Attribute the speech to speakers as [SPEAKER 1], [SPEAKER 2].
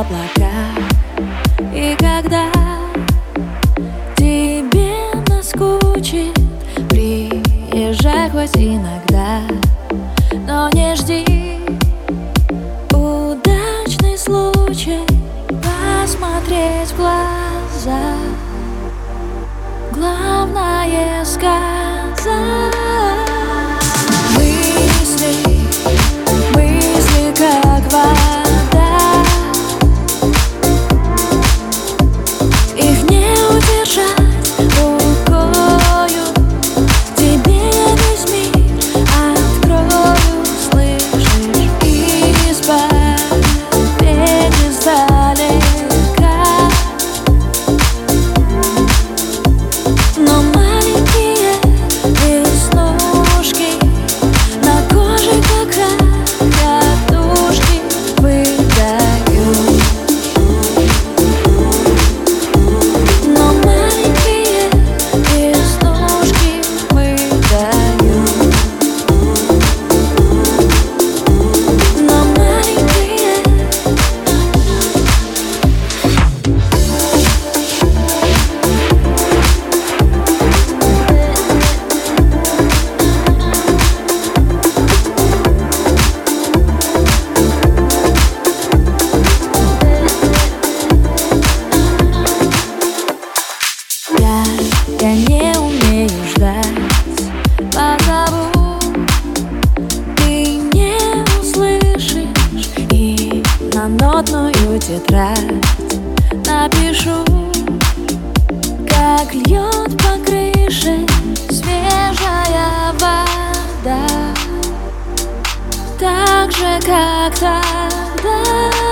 [SPEAKER 1] облака. И когда тебе наскучит, приезжай хоть иногда, но не жди удачный случай посмотреть в глаза. Главное сказать. Мысли как вода, их не удержать рукою. Тебе весь мир открою, слышишь? Исповедь издалека. Но маленькие веснушки на коже, как катушки, выдают. Но маленькие веснушки выдают. Но маленькие. Я не умею ждать, позову, ты не услышишь, и на нотную тетрадь напишу, как льет по крыше свежая вода, так же, как тогда.